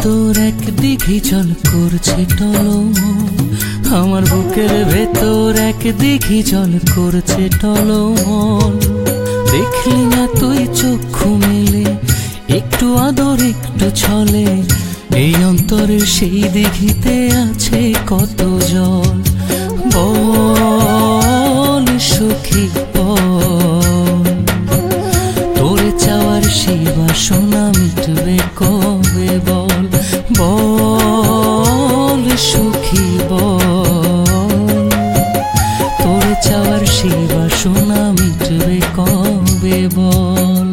ভেতর এক দিঘি জল করছে টলমল, আমার বুকের ভেতর এক দিঘি জল করছে টলমল। দেখলি না তুই চক্ষু মেলে, একটু আদর একটু ছলে, এই অন্তরের সেই দিঘিতে আছে কত জল। বল সখী বল, তোরে চাওয়ার সেই বাসনা মিটবে কবে বল। বল সখী বল, তোরে চাওয়ার সেই বাসনা মিটবে কবে বল।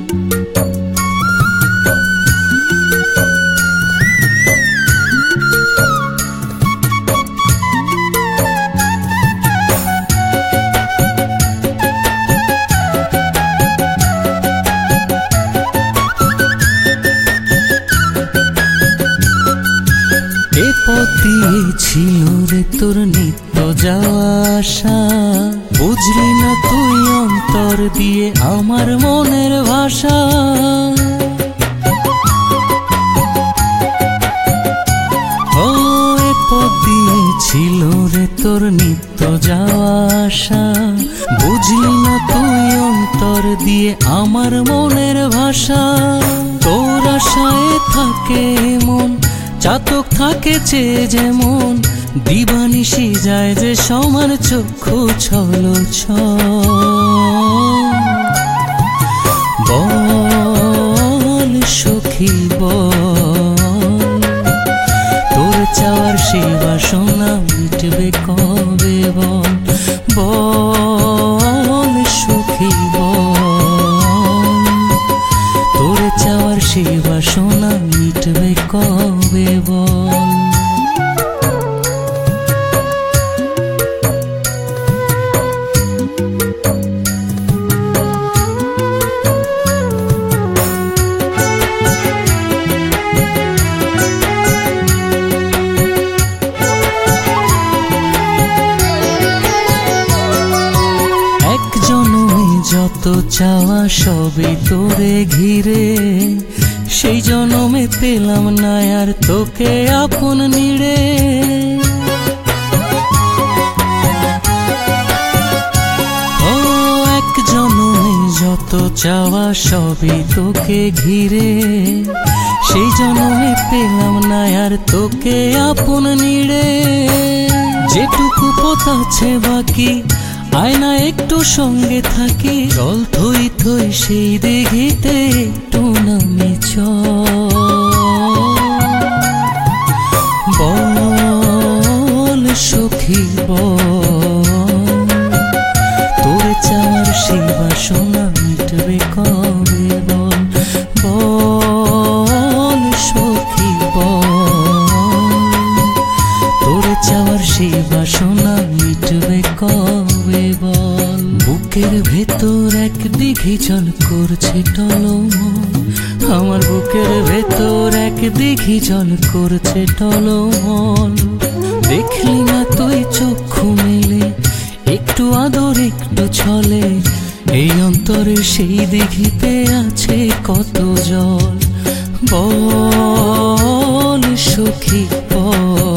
এ পথ দিয়ে ছিল রে তোর নিত্য যাওয়া আসা, বুঝলি না তুই অন্তর দিয়ে আমার মনের ভাষা। ও এ পথ দিয়ে ছিল রে তোর নিত্য যাওয়া আসা, বুঝলি না তুই অন্তর দিয়ে আমার মনের ভাষা। তোর আশায় থাকে মন, চাতক থাকে চেয়ে যেমন, দিবানিশি যায় যে সমান চক্ষু ছলো বল সখী বল, তোর চাওয়ার সেই বাসনা মিটবে কবে বল। বল সখী বল, তোর চাওয়ার সেই বাসনা মিটবে কবে বল। যত চাওয়া সবই তোরে ঘিরে, সেই জনমে পেলাম না আর তোকে আপন নিড়ে। ও এক জনমে যত চাওয়া সবই তোকে ঘিরে, সেই জনমে পেলাম না আর তোকে আপন নিড়ে। যেটুকু পথ আছে বাকি, আয়না একটু সঙ্গে থাকি, জল থই থই সেই দিঘিতে একটু নামে বল সখী বল, তোর চাওয়ার সেই বাসনা মিটবে কবে বল। বল সখী বল, তোর চাওয়ার সেই বাসনা মিটবে কবে বল। বুকের ভেতর এক দিঘি জল করছে টলমল, আমার বুকের ভেতর এক দিঘি জল করছে টলমল। দেখলি না তুই চক্ষু মেলে, একটু আদর একটু ছলে, এই অন্তরে সেই দিঘিতে আছে কত জল। বল সখী বল,